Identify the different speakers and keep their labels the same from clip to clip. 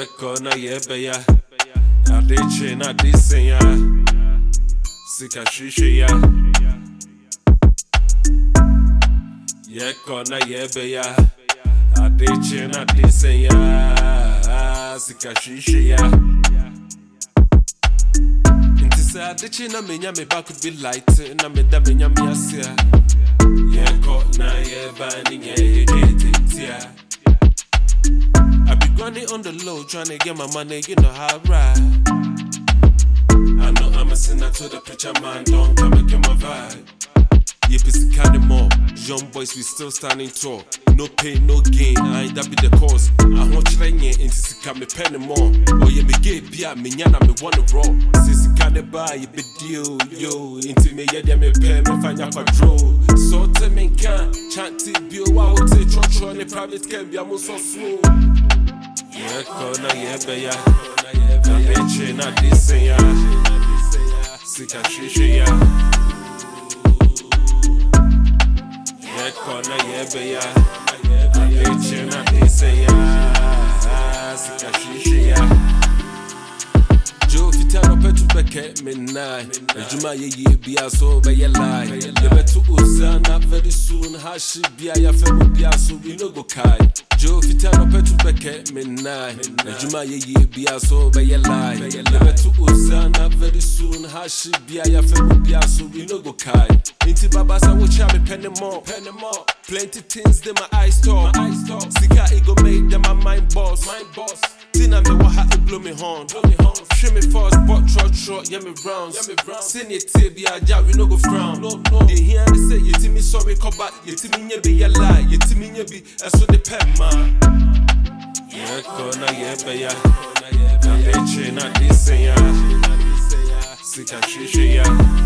Speaker 1: Yeko na yebeya Adiche na disenya Sika shishiya Yeko na yebeya Adiche na disenya Sika shishiya Intisa adiche na menya me back be light Na me da menya me asia Yeko na yeba ni nye tia I be grinding on the low, trying to get my money, you know how I ride. I know I'm a sinner to the preacher man, don't come and get my vibe. Yep, it's the kind of more. Young boys, we still standing tall. No pain, no gain, I ain't that be the cause. I want you like into the come penny more. Oh, yeah, me gay, be me yana, me wanna roll. Since the kind of buy, you be deal, yo. Into me, yeah, me pay, me find your control. So tell me, can't chant to be a wow, take trotro, and the private can be almost so slow. Yeko na yebeya Adiche na disenya Sika shishiya Yeko na yebeya Adiche na disenya Sika shishiya Joe fitano petu beke menai Ejuma ye biya so be ye lie Yebetu uzana very soon Hashi biya ya femu biya so we no go kai Joe fitano petu beke menai Ejuma ye biya so be ye lie Yebetu uzana very soon Hashi biya ya femu biya so we no go kai Inti babasa wo cha me penny more Plenty things them my eyes talk Sika ego make them my mind boss Tina me wa ha blow me horn Show me fast but trot yeah me rounds Send it to be a job we no go frown They hear me say you me sorry come back you me nye be ya lie you me nye be so the pen man Yeko na yebeya Adiche na disenya Sika shishiya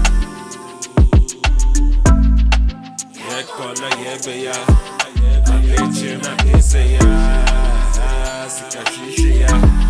Speaker 1: Yeko na yebeya Adiche na disenya Sika shishiya